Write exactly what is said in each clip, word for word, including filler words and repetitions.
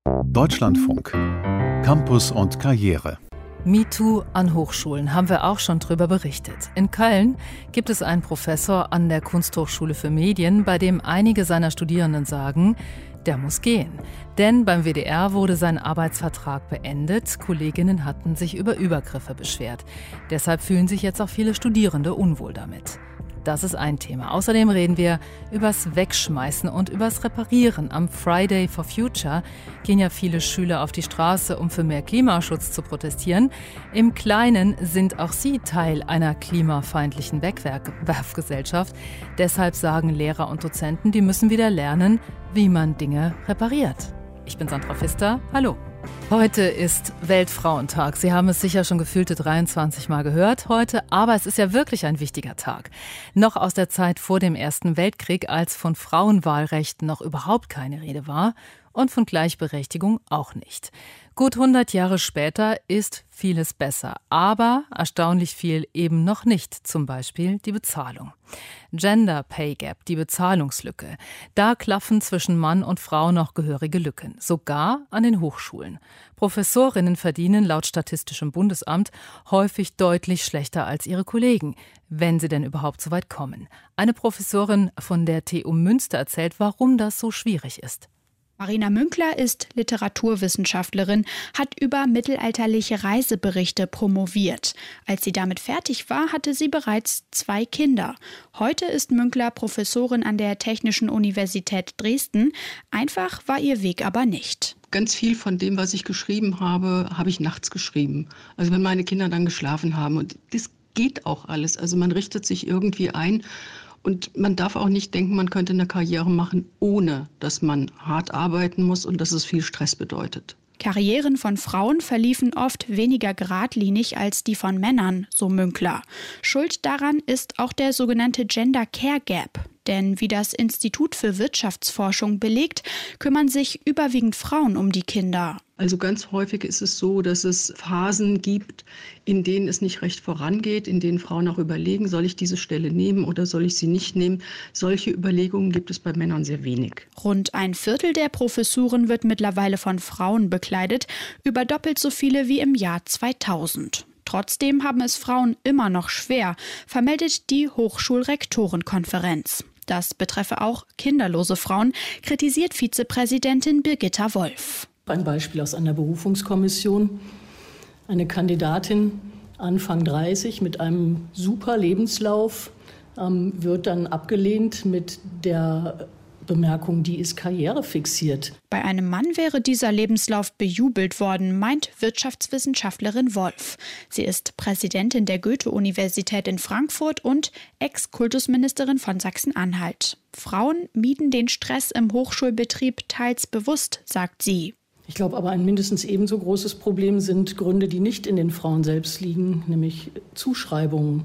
Deutschlandfunk. Campus und Karriere. MeToo an Hochschulen, haben wir auch schon drüber berichtet. In Köln gibt es einen Professor an der Kunsthochschule für Medien, bei dem einige seiner Studierenden sagen, der muss gehen. Denn beim W D R wurde sein Arbeitsvertrag beendet. Kolleginnen hatten sich über Übergriffe beschwert. Deshalb fühlen sich jetzt auch viele Studierende unwohl damit. Das ist ein Thema. Außerdem reden wir übers Wegschmeißen und übers Reparieren. Am Friday for Future gehen ja viele Schüler auf die Straße, um für mehr Klimaschutz zu protestieren. Im Kleinen sind auch sie Teil einer klimafeindlichen Wegwerfgesellschaft. Deshalb sagen Lehrer und Dozenten, die müssen wieder lernen, wie man Dinge repariert. Ich bin Sandra Pfister. Hallo. Heute ist Weltfrauentag. Sie haben es sicher schon gefühlte dreiundzwanzig Mal gehört heute, aber es ist ja wirklich ein wichtiger Tag. Noch aus der Zeit vor dem Ersten Weltkrieg, als von Frauenwahlrechten noch überhaupt keine Rede war und von Gleichberechtigung auch nicht. Gut hundert Jahre später ist vieles besser, aber erstaunlich viel eben noch nicht, zum Beispiel die Bezahlung. Gender Pay Gap, die Bezahlungslücke. Da klaffen zwischen Mann und Frau noch gehörige Lücken, sogar an den Hochschulen. Professorinnen verdienen laut Statistischem Bundesamt häufig deutlich schlechter als ihre Kollegen, wenn sie denn überhaupt so weit kommen. Eine Professorin von der T U Münster erzählt, warum das so schwierig ist. Marina Münkler ist Literaturwissenschaftlerin, hat über mittelalterliche Reiseberichte promoviert. Als sie damit fertig war, hatte sie bereits zwei Kinder. Heute ist Münkler Professorin an der Technischen Universität Dresden. Einfach war ihr Weg aber nicht. Ganz viel von dem, was ich geschrieben habe, habe ich nachts geschrieben. Also wenn meine Kinder dann geschlafen haben. Und das geht auch alles. Also man richtet sich irgendwie ein. Und man darf auch nicht denken, man könnte eine Karriere machen, ohne dass man hart arbeiten muss und dass es viel Stress bedeutet. Karrieren von Frauen verliefen oft weniger geradlinig als die von Männern, so Münkler. Schuld daran ist auch der sogenannte Gender Care Gap. Denn wie das Institut für Wirtschaftsforschung belegt, kümmern sich überwiegend Frauen um die Kinder. Also ganz häufig ist es so, dass es Phasen gibt, in denen es nicht recht vorangeht, in denen Frauen auch überlegen, soll ich diese Stelle nehmen oder soll ich sie nicht nehmen. Solche Überlegungen gibt es bei Männern sehr wenig. Rund ein Viertel der Professuren wird mittlerweile von Frauen bekleidet, über doppelt so viele wie im Jahr zweitausend. Trotzdem haben es Frauen immer noch schwer, vermeldet die Hochschulrektorenkonferenz. Das betreffe auch kinderlose Frauen, kritisiert Vizepräsidentin Birgitta Wolf. Ein Beispiel aus einer Berufungskommission. Eine Kandidatin, Anfang dreißig, mit einem super Lebenslauf, ähm, wird dann abgelehnt mit der Bemerkung, die ist karrierefixiert. Bei einem Mann wäre dieser Lebenslauf bejubelt worden, meint Wirtschaftswissenschaftlerin Wolf. Sie ist Präsidentin der Goethe-Universität in Frankfurt und Ex-Kultusministerin von Sachsen-Anhalt. Frauen mieden den Stress im Hochschulbetrieb teils bewusst, sagt sie. Ich glaube aber, ein mindestens ebenso großes Problem sind Gründe, die nicht in den Frauen selbst liegen, nämlich Zuschreibungen.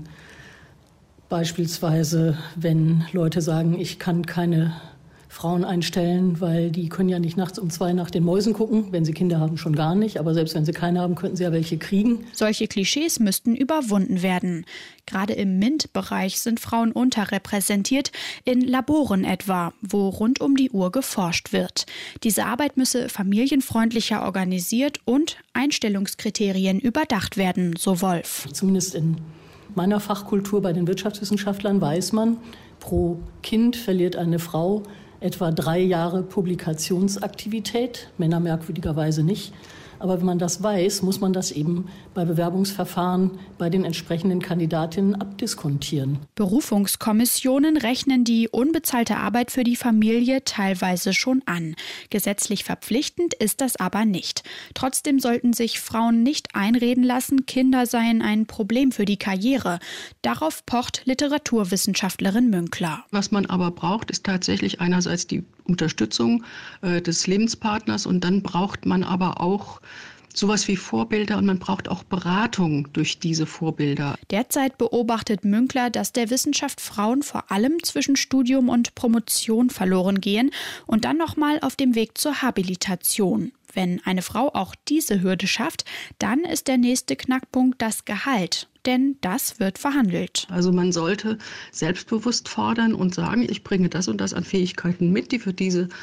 Beispielsweise, wenn Leute sagen, ich kann keine Frauen einstellen, weil die können ja nicht nachts um zwei nach den Mäusen gucken. Wenn sie Kinder haben, schon gar nicht. Aber selbst wenn sie keine haben, könnten sie ja welche kriegen. Solche Klischees müssten überwunden werden. Gerade im MINT-Bereich sind Frauen unterrepräsentiert, in Laboren etwa, wo rund um die Uhr geforscht wird. Diese Arbeit müsse familienfreundlicher organisiert und Einstellungskriterien überdacht werden, so Wolf. Zumindest in meiner Fachkultur bei den Wirtschaftswissenschaftlern weiß man, pro Kind verliert eine Frau etwa drei Jahre Publikationsaktivität, Männer merkwürdigerweise nicht. Aber wenn man das weiß, muss man das eben bei Bewerbungsverfahren bei den entsprechenden Kandidatinnen abdiskontieren. Berufungskommissionen rechnen die unbezahlte Arbeit für die Familie teilweise schon an. Gesetzlich verpflichtend ist das aber nicht. Trotzdem sollten sich Frauen nicht einreden lassen, Kinder seien ein Problem für die Karriere. Darauf pocht Literaturwissenschaftlerin Münkler. Was man aber braucht, ist tatsächlich einerseits die Unterstützung äh, des Lebenspartners und dann braucht man aber auch sowas wie Vorbilder und man braucht auch Beratung durch diese Vorbilder. Derzeit beobachtet Münkler, dass der Wissenschaft Frauen vor allem zwischen Studium und Promotion verloren gehen und dann nochmal auf dem Weg zur Habilitation. Wenn eine Frau auch diese Hürde schafft, dann ist der nächste Knackpunkt das Gehalt. Denn das wird verhandelt. Also man sollte selbstbewusst fordern und sagen, ich bringe das und das an Fähigkeiten mit, die für diese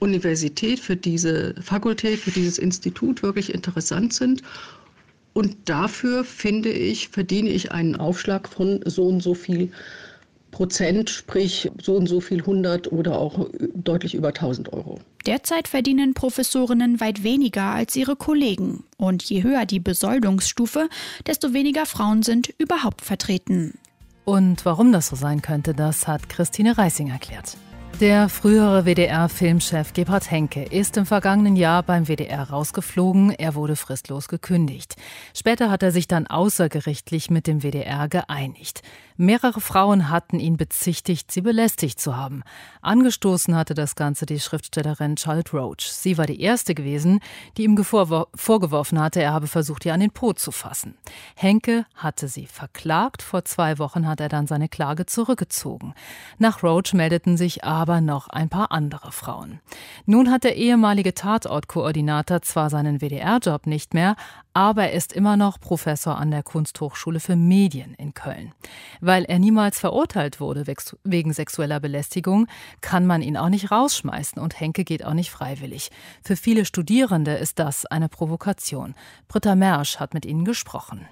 Universität, für diese Fakultät, für dieses Institut wirklich interessant sind. Und dafür, finde ich, verdiene ich einen Aufschlag von so und so viel Prozent, sprich so und so viel hundert oder auch deutlich über tausend Euro. Derzeit verdienen Professorinnen weit weniger als ihre Kollegen. Und je höher die Besoldungsstufe, desto weniger Frauen sind überhaupt vertreten. Und warum das so sein könnte, das hat Christine Reissing erklärt. Der frühere W D R-Filmchef Gebhard Henke ist im vergangenen Jahr beim W D R rausgeflogen. Er wurde fristlos gekündigt. Später hat er sich dann außergerichtlich mit dem W D R geeinigt. Mehrere Frauen hatten ihn bezichtigt, sie belästigt zu haben. Angestoßen hatte das Ganze die Schriftstellerin Charlotte Roach. Sie war die erste gewesen, die ihm vorgeworfen hatte, er habe versucht, ihr an den Po zu fassen. Henke hatte sie verklagt. Vor zwei Wochen hat er dann seine Klage zurückgezogen. Nach Roach meldeten sich aber noch ein paar andere Frauen. Nun hat der ehemalige Tatortkoordinator zwar seinen W D R-Job nicht mehr, aber er ist immer noch Professor an der Kunsthochschule für Medien in Köln. Weil er niemals verurteilt wurde wegen sexueller Belästigung, kann man ihn auch nicht rausschmeißen und Henke geht auch nicht freiwillig. Für viele Studierende ist das eine Provokation. Britta Mersch hat mit ihnen gesprochen.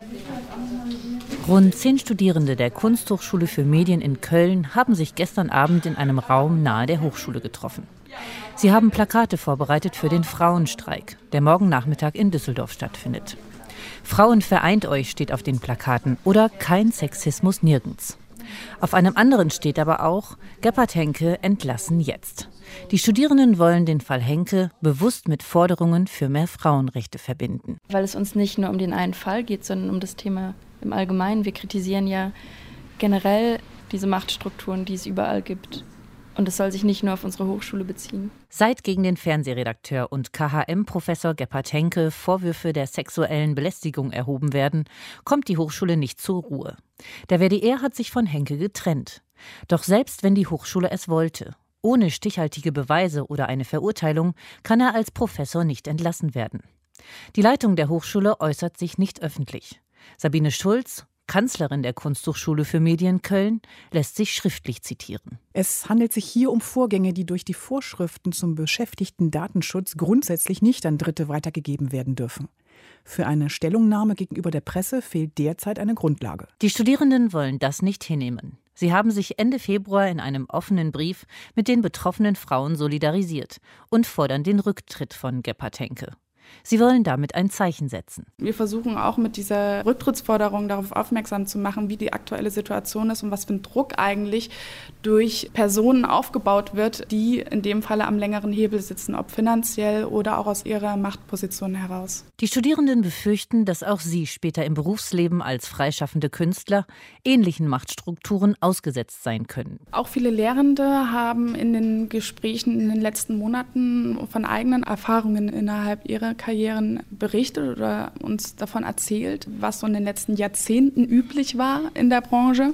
Rund zehn Studierende der Kunsthochschule für Medien in Köln haben sich gestern Abend in einem Raum nahe der Hochschule getroffen. Sie haben Plakate vorbereitet für den Frauenstreik, der morgen Nachmittag in Düsseldorf stattfindet. Frauen vereint euch steht auf den Plakaten oder kein Sexismus nirgends. Auf einem anderen steht aber auch Gebhard Henke entlassen jetzt. Die Studierenden wollen den Fall Henke bewusst mit Forderungen für mehr Frauenrechte verbinden. Weil es uns nicht nur um den einen Fall geht, sondern um das Thema im Allgemeinen. Wir kritisieren ja generell diese Machtstrukturen, die es überall gibt. Und es soll sich nicht nur auf unsere Hochschule beziehen. Seit gegen den Fernsehredakteur und K H M-Professor Gebhard Henke Vorwürfe der sexuellen Belästigung erhoben werden, kommt die Hochschule nicht zur Ruhe. Der W D R hat sich von Henke getrennt. Doch selbst wenn die Hochschule es wollte, ohne stichhaltige Beweise oder eine Verurteilung, kann er als Professor nicht entlassen werden. Die Leitung der Hochschule äußert sich nicht öffentlich. Sabine Schulz, Kanzlerin der Kunsthochschule für Medien Köln, lässt sich schriftlich zitieren. Es handelt sich hier um Vorgänge, die durch die Vorschriften zum Beschäftigtendatenschutz grundsätzlich nicht an Dritte weitergegeben werden dürfen. Für eine Stellungnahme gegenüber der Presse fehlt derzeit eine Grundlage. Die Studierenden wollen das nicht hinnehmen. Sie haben sich Ende Februar in einem offenen Brief mit den betroffenen Frauen solidarisiert und fordern den Rücktritt von Gebhard Henke. Sie wollen damit ein Zeichen setzen. Wir versuchen auch mit dieser Rücktrittsforderung darauf aufmerksam zu machen, wie die aktuelle Situation ist und was für ein Druck eigentlich durch Personen aufgebaut wird, die in dem Falle am längeren Hebel sitzen, ob finanziell oder auch aus ihrer Machtposition heraus. Die Studierenden befürchten, dass auch sie später im Berufsleben als freischaffende Künstler ähnlichen Machtstrukturen ausgesetzt sein können. Auch viele Lehrende haben in den Gesprächen in den letzten Monaten von eigenen Erfahrungen innerhalb ihrer Karrieren berichtet oder uns davon erzählt, was so in den letzten Jahrzehnten üblich war in der Branche.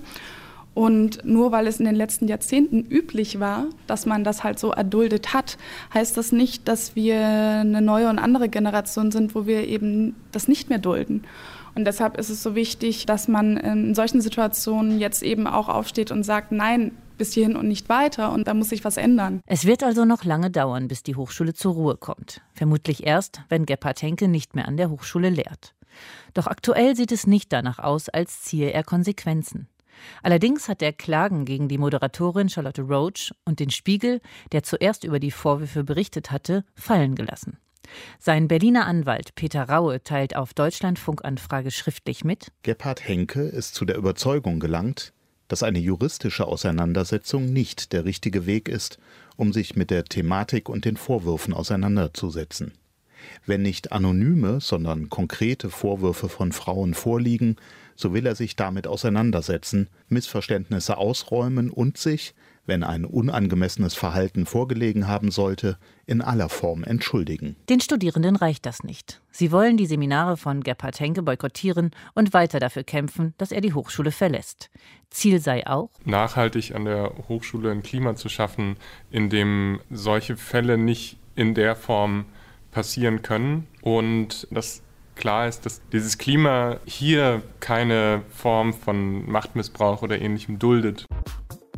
Und nur weil es in den letzten Jahrzehnten üblich war, dass man das halt so erduldet hat, heißt das nicht, dass wir eine neue und andere Generation sind, wo wir eben das nicht mehr dulden. Und deshalb ist es so wichtig, dass man in solchen Situationen jetzt eben auch aufsteht und sagt, nein, bis hierhin und nicht weiter und da muss sich was ändern. Es wird also noch lange dauern, bis die Hochschule zur Ruhe kommt. Vermutlich erst, wenn Gebhard Henke nicht mehr an der Hochschule lehrt. Doch aktuell sieht es nicht danach aus, als ziehe er Konsequenzen. Allerdings hat er Klagen gegen die Moderatorin Charlotte Roach und den Spiegel, der zuerst über die Vorwürfe berichtet hatte, fallen gelassen. Sein Berliner Anwalt Peter Raue teilt auf Deutschlandfunk-Anfrage schriftlich mit: Gebhard Henke ist zu der Überzeugung gelangt, dass eine juristische Auseinandersetzung nicht der richtige Weg ist, um sich mit der Thematik und den Vorwürfen auseinanderzusetzen. Wenn nicht anonyme, sondern konkrete Vorwürfe von Frauen vorliegen, so will er sich damit auseinandersetzen, Missverständnisse ausräumen und sich, wenn ein unangemessenes Verhalten vorgelegen haben sollte, in aller Form entschuldigen. Den Studierenden reicht das nicht. Sie wollen die Seminare von Gebhard Henke boykottieren und weiter dafür kämpfen, dass er die Hochschule verlässt. Ziel sei auch, nachhaltig an der Hochschule ein Klima zu schaffen, in dem solche Fälle nicht in der Form passieren können und dass klar ist, dass dieses Klima hier keine Form von Machtmissbrauch oder Ähnlichem duldet.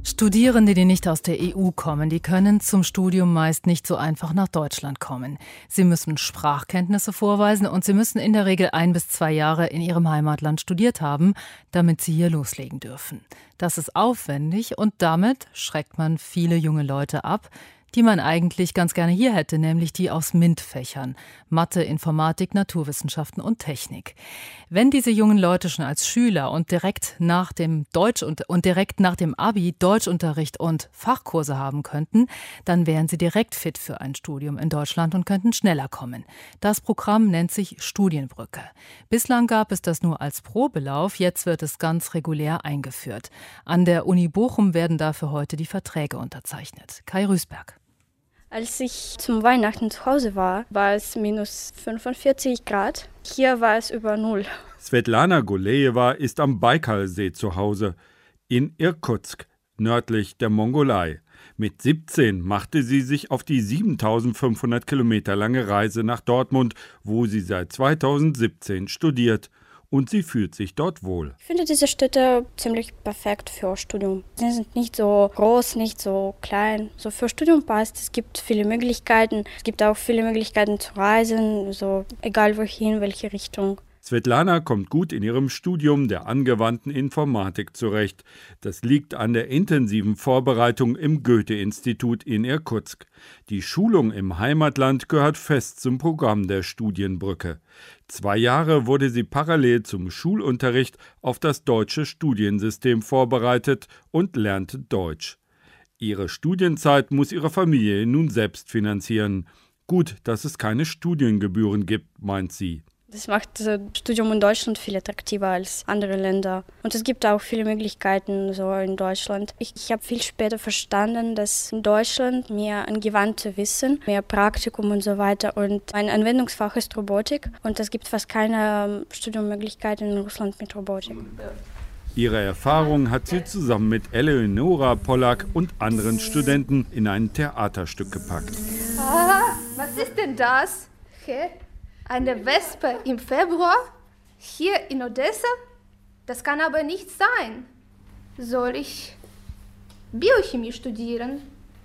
Studierende, die nicht aus der E U kommen, die können zum Studium meist nicht so einfach nach Deutschland kommen. Sie müssen Sprachkenntnisse vorweisen und sie müssen in der Regel ein bis zwei Jahre in ihrem Heimatland studiert haben, damit sie hier loslegen dürfen. Das ist aufwendig und damit schreckt man viele junge Leute ab, die man eigentlich ganz gerne hier hätte, nämlich die aus MINT-Fächern, Mathe, Informatik, Naturwissenschaften und Technik. Wenn diese jungen Leute schon als Schüler und direkt nach dem Deutsch und, und direkt nach dem Abi Deutschunterricht und Fachkurse haben könnten, dann wären sie direkt fit für ein Studium in Deutschland und könnten schneller kommen. Das Programm nennt sich Studienbrücke. Bislang gab es das nur als Probelauf, jetzt wird es ganz regulär eingeführt. An der Uni Bochum werden dafür heute die Verträge unterzeichnet. Kai Rüßberg. Als ich zum Weihnachten zu Hause war, war es minus fünfundvierzig Grad. Hier war es über Null. Svetlana Golejeva ist am Baikalsee zu Hause, in Irkutsk, nördlich der Mongolei. Mit siebzehn machte sie sich auf die siebentausendfünfhundert Kilometer lange Reise nach Dortmund, wo sie seit zweitausendsiebzehn studiert. Und sie fühlt sich dort wohl. Ich finde diese Städte ziemlich perfekt für Studium. Sie sind nicht so groß, nicht so klein. So für Studium passt. Es gibt viele Möglichkeiten. Es gibt auch viele Möglichkeiten zu reisen, so egal wohin, welche Richtung. Svetlana kommt gut in ihrem Studium der angewandten Informatik zurecht. Das liegt an der intensiven Vorbereitung im Goethe-Institut in Irkutsk. Die Schulung im Heimatland gehört fest zum Programm der Studienbrücke. Zwei Jahre wurde sie parallel zum Schulunterricht auf das deutsche Studiensystem vorbereitet und lernte Deutsch. Ihre Studienzeit muss ihre Familie nun selbst finanzieren. Gut, dass es keine Studiengebühren gibt, meint sie. Das macht das Studium in Deutschland viel attraktiver als andere Länder. Und es gibt auch viele Möglichkeiten so in Deutschland. Ich, ich habe viel später verstanden, dass in Deutschland mehr angewandte Wissen, mehr Praktikum und so weiter. Und mein Anwendungsfach ist Robotik. Und es gibt fast keine Studiummöglichkeiten in Russland mit Robotik. Ihre Erfahrung hat sie zusammen mit Eleonora Pollack und anderen Studenten in ein Theaterstück gepackt. Ah, was ist denn das? Okay. Eine Wespe im Februar? Hier in Odessa? Das kann aber nicht sein. Soll ich Biochemie studieren?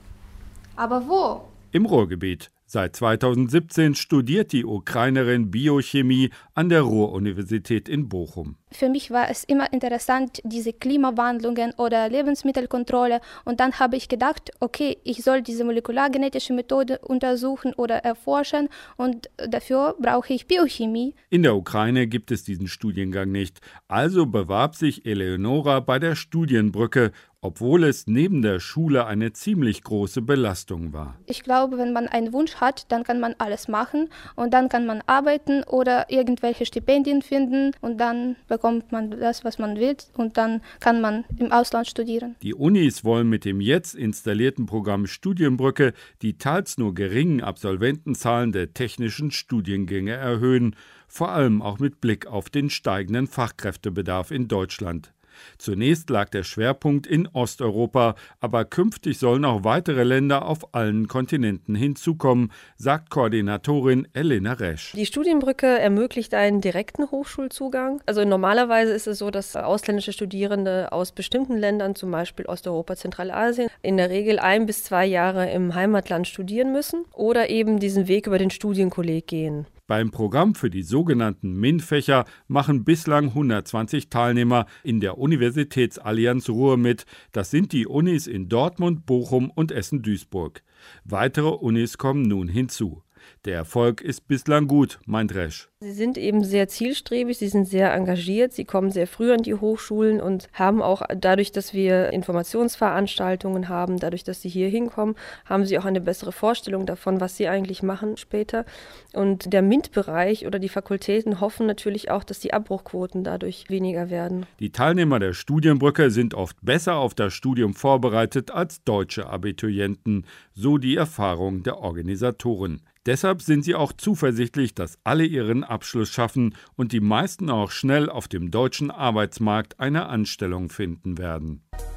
Aber wo? Im Ruhrgebiet. Seit zweitausendsiebzehn studiert die Ukrainerin Biochemie an der Ruhr-Universität in Bochum. Für mich war es immer interessant, diese Klimawandlungen oder Lebensmittelkontrolle. Und dann habe ich gedacht, okay, ich soll diese molekulargenetische Methode untersuchen oder erforschen. Und dafür brauche ich Biochemie. In der Ukraine gibt es diesen Studiengang nicht. Also bewarb sich Eleonora bei der Studienbrücke, obwohl es neben der Schule eine ziemlich große Belastung war. Ich glaube, wenn man einen Wunsch hat, dann kann man alles machen und dann kann man arbeiten oder irgendwelche Stipendien finden und dann bekommt man das, was man will und dann kann man im Ausland studieren. Die Unis wollen mit dem jetzt installierten Programm Studienbrücke die teils nur geringen Absolventenzahlen der technischen Studiengänge erhöhen, vor allem auch mit Blick auf den steigenden Fachkräftebedarf in Deutschland. Zunächst lag der Schwerpunkt in Osteuropa, aber künftig sollen auch weitere Länder auf allen Kontinenten hinzukommen, sagt Koordinatorin Elena Resch. Die Studienbrücke ermöglicht einen direkten Hochschulzugang. Also normalerweise ist es so, dass ausländische Studierende aus bestimmten Ländern, zum Beispiel Osteuropa, Zentralasien, in der Regel ein bis zwei Jahre im Heimatland studieren müssen oder eben diesen Weg über den Studienkolleg gehen. Beim Programm für die sogenannten MINT-Fächer machen bislang hundertzwanzig Teilnehmer in der Universitätsallianz Ruhr mit. Das sind die Unis in Dortmund, Bochum und Essen-Duisburg. Weitere Unis kommen nun hinzu. Der Erfolg ist bislang gut, meint Resch. Sie sind eben sehr zielstrebig, sie sind sehr engagiert, sie kommen sehr früh an die Hochschulen und haben auch dadurch, dass wir Informationsveranstaltungen haben, dadurch, dass sie hier hinkommen, haben sie auch eine bessere Vorstellung davon, was sie eigentlich machen später. Und der MINT-Bereich oder die Fakultäten hoffen natürlich auch, dass die Abbruchquoten dadurch weniger werden. Die Teilnehmer der Studienbrücke sind oft besser auf das Studium vorbereitet als deutsche Abiturienten, so die Erfahrung der Organisatoren. Deshalb sind sie auch zuversichtlich, dass alle ihren Abschluss schaffen und die meisten auch schnell auf dem deutschen Arbeitsmarkt eine Anstellung finden werden.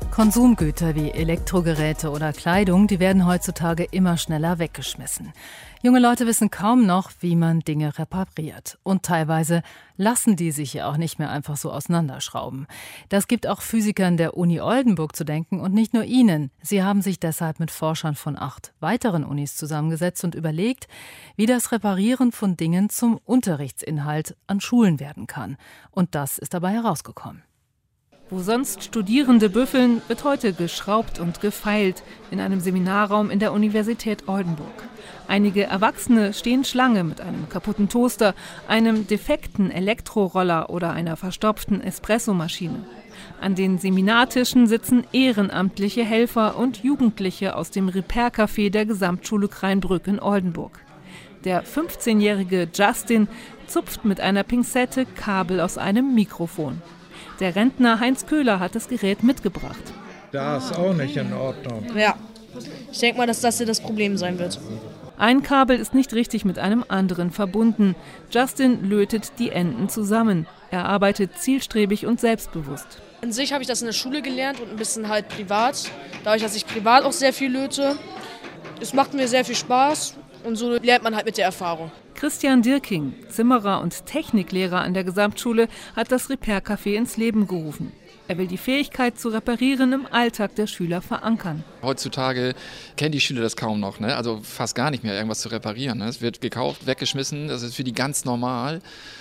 Konsumgüter wie Elektrogeräte oder Kleidung, die werden heutzutage immer schneller weggeschmissen. Junge Leute wissen kaum noch, wie man Dinge repariert. Und teilweise lassen die sich ja auch nicht mehr einfach so auseinanderschrauben. Das gibt auch Physikern der Uni Oldenburg zu denken und nicht nur ihnen. Sie haben sich deshalb mit Forschern von acht weiteren Unis zusammengesetzt und überlegt, wie das Reparieren von Dingen zum Unterrichtsinhalt an Schulen werden kann. Und das ist dabei herausgekommen. Wo sonst Studierende büffeln, wird heute geschraubt und gefeilt in einem Seminarraum in der Universität Oldenburg. Einige Erwachsene stehen Schlange mit einem kaputten Toaster, einem defekten Elektroroller oder einer verstopften Espressomaschine. An den Seminartischen sitzen ehrenamtliche Helfer und Jugendliche aus dem Repair-Café der Gesamtschule Kreinbrück in Oldenburg. Der fünfzehnjährige Justin zupft mit einer Pinzette Kabel aus einem Mikrofon. Der Rentner Heinz Köhler hat das Gerät mitgebracht. Das ist auch nicht in Ordnung. Ja, ich denke mal, dass das hier das Problem sein wird. Ein Kabel ist nicht richtig mit einem anderen verbunden. Justin lötet die Enden zusammen. Er arbeitet zielstrebig und selbstbewusst. An sich habe ich das in der Schule gelernt und ein bisschen halt privat. Dadurch, dass ich privat auch sehr viel löte. Es macht mir sehr viel Spaß und so lernt man halt mit der Erfahrung. Christian Dirking, Zimmerer und Techniklehrer an der Gesamtschule, hat das Repair-Café ins Leben gerufen. Er will die Fähigkeit zu reparieren im Alltag der Schüler verankern. Heutzutage kennen die Schüler das kaum noch, ne? Also fast gar nicht mehr, irgendwas zu reparieren. Ne? Es wird gekauft, weggeschmissen, das ist für die ganz normal.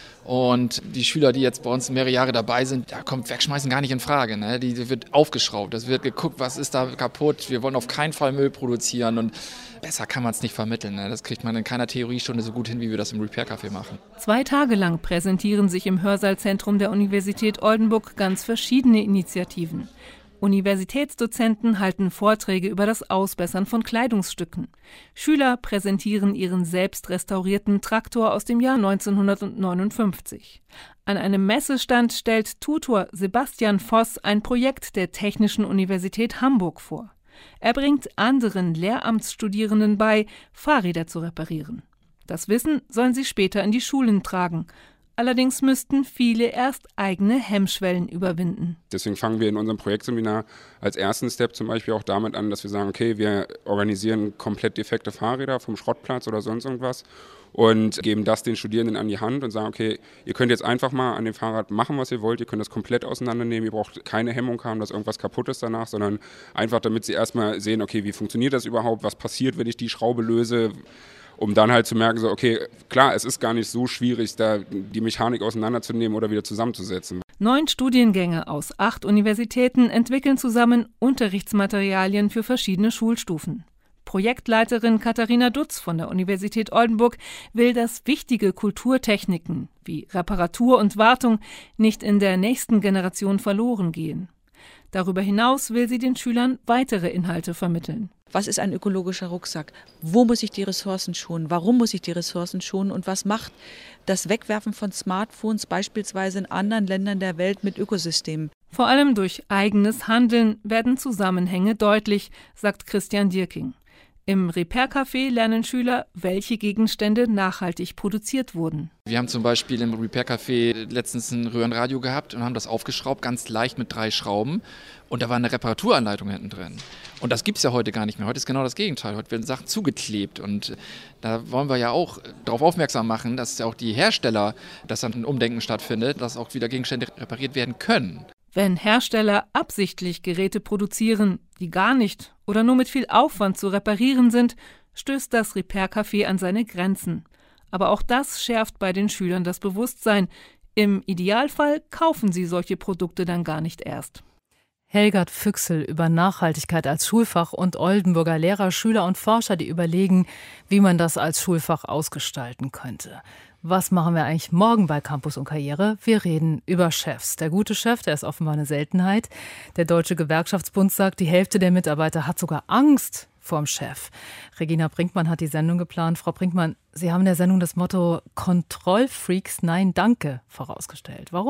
Und die Schüler, die jetzt bei uns mehrere Jahre dabei sind, da kommt Wegschmeißen gar nicht in Frage. Ne? Die wird aufgeschraubt, es wird geguckt, was ist da kaputt. Wir wollen auf keinen Fall Müll produzieren und besser kann man es nicht vermitteln. Ne? Das kriegt man in keiner Theoriestunde so gut hin, wie wir das im Repair-Café machen. Zwei Tage lang präsentieren sich im Hörsaalzentrum der Universität Oldenburg ganz verschiedene Initiativen. Universitätsdozenten halten Vorträge über das Ausbessern von Kleidungsstücken. Schüler präsentieren ihren selbst restaurierten Traktor aus dem Jahr neunzehnhundertneunundfünfzig. An einem Messestand stellt Tutor Sebastian Voss ein Projekt der Technischen Universität Hamburg vor. Er bringt anderen Lehramtsstudierenden bei, Fahrräder zu reparieren. Das Wissen sollen sie später in die Schulen tragen. Allerdings müssten viele erst eigene Hemmschwellen überwinden. Deswegen fangen wir in unserem Projektseminar als ersten Step zum Beispiel auch damit an, dass wir sagen, okay, wir organisieren komplett defekte Fahrräder vom Schrottplatz oder sonst irgendwas und geben das den Studierenden an die Hand und sagen, okay, ihr könnt jetzt einfach mal an dem Fahrrad machen, was ihr wollt, ihr könnt das komplett auseinandernehmen, ihr braucht keine Hemmung haben, dass irgendwas kaputt ist danach, sondern einfach, damit sie erstmal sehen, okay, wie funktioniert das überhaupt, was passiert, wenn ich die Schraube löse, um dann halt zu merken, so okay, klar, es ist gar nicht so schwierig, da die Mechanik auseinanderzunehmen oder wieder zusammenzusetzen. Neun Studiengänge aus acht Universitäten entwickeln zusammen Unterrichtsmaterialien für verschiedene Schulstufen. Projektleiterin Katharina Dutz von der Universität Oldenburg will, dass wichtige Kulturtechniken wie Reparatur und Wartung nicht in der nächsten Generation verloren gehen. Darüber hinaus will sie den Schülern weitere Inhalte vermitteln. Was ist ein ökologischer Rucksack? Wo muss ich die Ressourcen schonen? Warum muss ich die Ressourcen schonen? Und was macht das Wegwerfen von Smartphones beispielsweise in anderen Ländern der Welt mit Ökosystemen? Vor allem durch eigenes Handeln werden Zusammenhänge deutlich, sagt Christian Dirking. Im Repair-Café lernen Schüler, welche Gegenstände nachhaltig produziert wurden. Wir haben zum Beispiel im Repair-Café letztens ein Röhrenradio gehabt und haben das aufgeschraubt, ganz leicht mit drei Schrauben. Und da war eine Reparaturanleitung hinten drin. Und das gibt es ja heute gar nicht mehr. Heute ist genau das Gegenteil. Heute werden Sachen zugeklebt. Und da wollen wir ja auch darauf aufmerksam machen, dass ja auch die Hersteller, dass dann ein Umdenken stattfindet, dass auch wieder Gegenstände repariert werden können. Wenn Hersteller absichtlich Geräte produzieren, die gar nicht oder nur mit viel Aufwand zu reparieren sind, stößt das Repair-Café an seine Grenzen. Aber auch das schärft bei den Schülern das Bewusstsein. Im Idealfall kaufen sie solche Produkte dann gar nicht erst. Helgard Füchsel über Nachhaltigkeit als Schulfach und Oldenburger Lehrer, Schüler und Forscher, die überlegen, wie man das als Schulfach ausgestalten könnte. Was machen wir eigentlich morgen bei Campus und Karriere? Wir reden über Chefs. Der gute Chef, der ist offenbar eine Seltenheit. Der Deutsche Gewerkschaftsbund sagt, die Hälfte der Mitarbeiter hat sogar Angst vorm Chef. Regina Brinkmann hat die Sendung geplant. Frau Brinkmann, Sie haben der Sendung das Motto Kontrollfreaks, nein, danke vorausgestellt. Warum?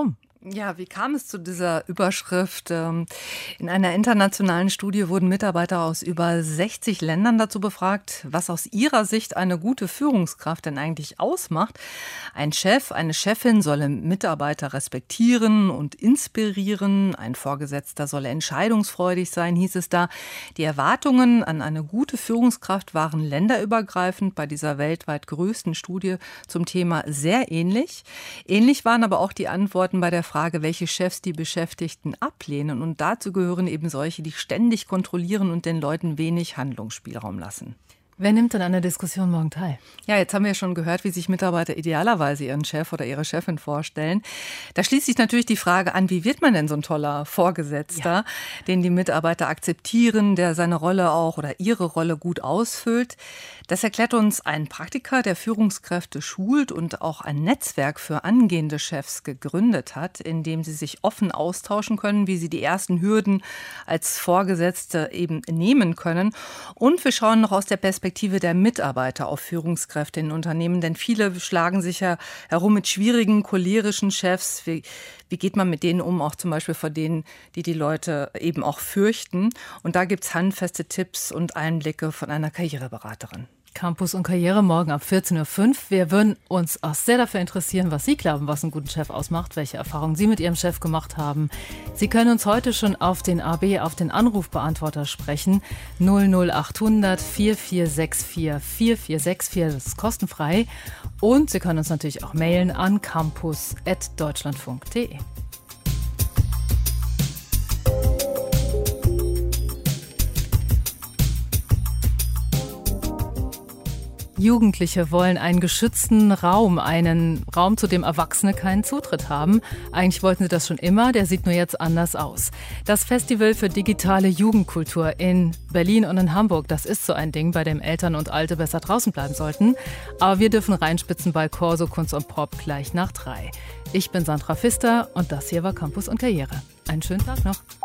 Ja, wie kam es zu dieser Überschrift? In einer internationalen Studie wurden Mitarbeiter aus über sechzig Ländern dazu befragt, was aus ihrer Sicht eine gute Führungskraft denn eigentlich ausmacht. Ein Chef, eine Chefin solle Mitarbeiter respektieren und inspirieren. Ein Vorgesetzter solle entscheidungsfreudig sein, hieß es da. Die Erwartungen an eine gute Führungskraft waren länderübergreifend bei dieser weltweit größten Studie zum Thema sehr ähnlich. Ähnlich waren aber auch die Antworten bei der Frage, welche Chefs die Beschäftigten ablehnen. Und dazu gehören eben solche, die ständig kontrollieren und den Leuten wenig Handlungsspielraum lassen. Wer nimmt denn an der Diskussion morgen teil? Ja, jetzt haben wir schon gehört, wie sich Mitarbeiter idealerweise ihren Chef oder ihre Chefin vorstellen. Da schließt sich natürlich die Frage an, wie wird man denn so ein toller Vorgesetzter, ja, den die Mitarbeiter akzeptieren, der seine Rolle auch oder ihre Rolle gut ausfüllt. Das erklärt uns ein Praktiker, der Führungskräfte schult und auch ein Netzwerk für angehende Chefs gegründet hat, in dem sie sich offen austauschen können, wie sie die ersten Hürden als Vorgesetzte eben nehmen können. Und wir schauen noch aus der Perspektive Perspektive der Mitarbeiter auf Führungskräfte in Unternehmen, denn viele schlagen sich ja herum mit schwierigen, cholerischen Chefs. Wie, wie geht man mit denen um, auch zum Beispiel vor denen, die die Leute eben auch fürchten? Und da gibt es handfeste Tipps und Einblicke von einer Karriereberaterin. Campus und Karriere morgen ab vierzehn Uhr fünf. Wir würden uns auch sehr dafür interessieren, was Sie glauben, was einen guten Chef ausmacht, welche Erfahrungen Sie mit Ihrem Chef gemacht haben. Sie können uns heute schon auf den A B, auf den Anrufbeantworter sprechen. null null acht hundert vier vier sechs vier vier vier sechs vier, das ist kostenfrei. Und Sie können uns natürlich auch mailen an campus at deutschlandfunk punkt de. Jugendliche wollen einen geschützten Raum, einen Raum, zu dem Erwachsene keinen Zutritt haben. Eigentlich wollten sie das schon immer, der sieht nur jetzt anders aus. Das Festival für digitale Jugendkultur in Berlin und in Hamburg, das ist so ein Ding, bei dem Eltern und Alte besser draußen bleiben sollten. Aber wir dürfen reinspitzen bei Corso Kunst und Pop gleich nach drei. Ich bin Sandra Pfister und das hier war Campus und Karriere. Einen schönen Tag noch.